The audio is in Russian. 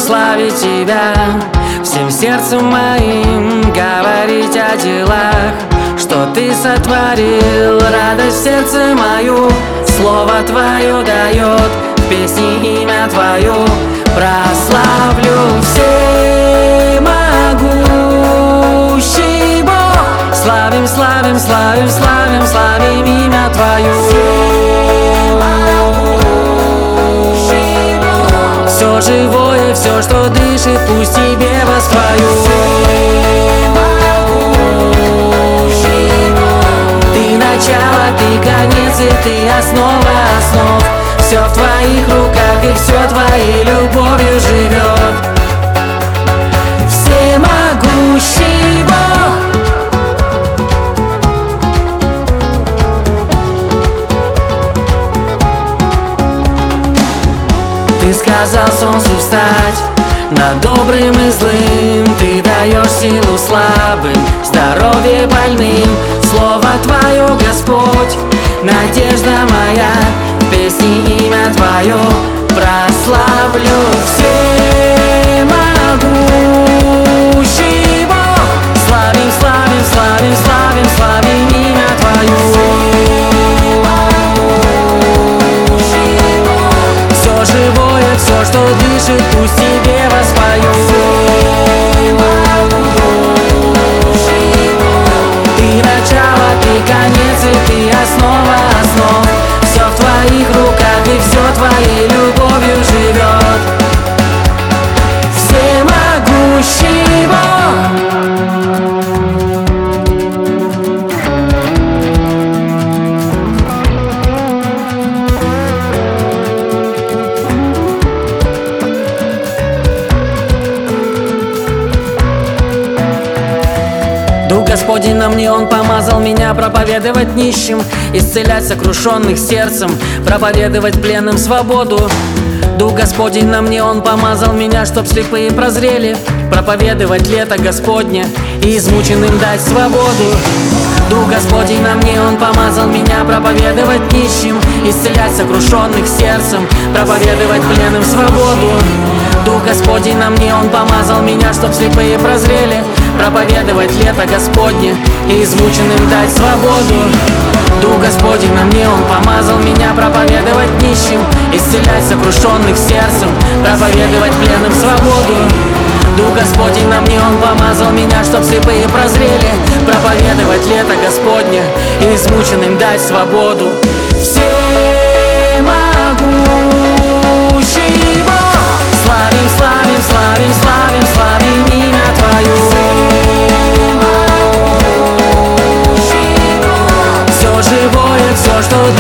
славить Тебя, всем сердцем моим говорить о делах, что Ты сотворил. Радость в сердце мою Слово Твое дает, в песне имя Твое прославлю. Всемогущий Бог, славим, славим, славим, славим, славим имя Твое. Все живое, все, что дышит, пусть Тебе воспою. Ты начало, Ты конец, и Ты основа основ. Все в Твоих руках, и все Твоей любовью живет. Всемогущий Бог. Ты сказал солнцу встать над добрым и злым, Ты даешь силу слабым, здоровье больным. Слово Твое, Господь, надежда моя, в песне имя Твое прославлю. Всемогущий Бог, славим, славим, славим, славим, славим имя Твое. Все живое, все, что дышит, пусть Тебе воспою. Ты начало, Ты конец, и Ты основа основ. Все в Твоих руках, и все Твоей любовью живет. Всемогущий Бог. Дух Господень на мне, Он помазал меня проповедовать нищим, исцелять сокрушенных сердцем, проповедовать пленным свободу. Дух Господень на мне, Он помазал меня, чтоб слепые прозрели, проповедовать лето Господне и измученным дать свободу. Дух Господень на мне, Он помазал меня проповедовать нищим, исцелять сокрушенных сердцем, проповедовать пленным свободу. Дух Господень на мне, Он помазал меня, чтоб слепые прозрели, проповедовать лето Господне и измученным дать свободу. Дух Господень на мне, Он помазал меня проповедовать нищим, исцелять сокрушенных сердцем, проповедовать пленным свободу. Дух Господень на мне, Он помазал меня, чтоб слепые прозрели, проповедовать лето Господне и измученным дать свободу. Всемогущий Бог, славим, славим, славим, славим, славим имя Твое. Все живое, все, что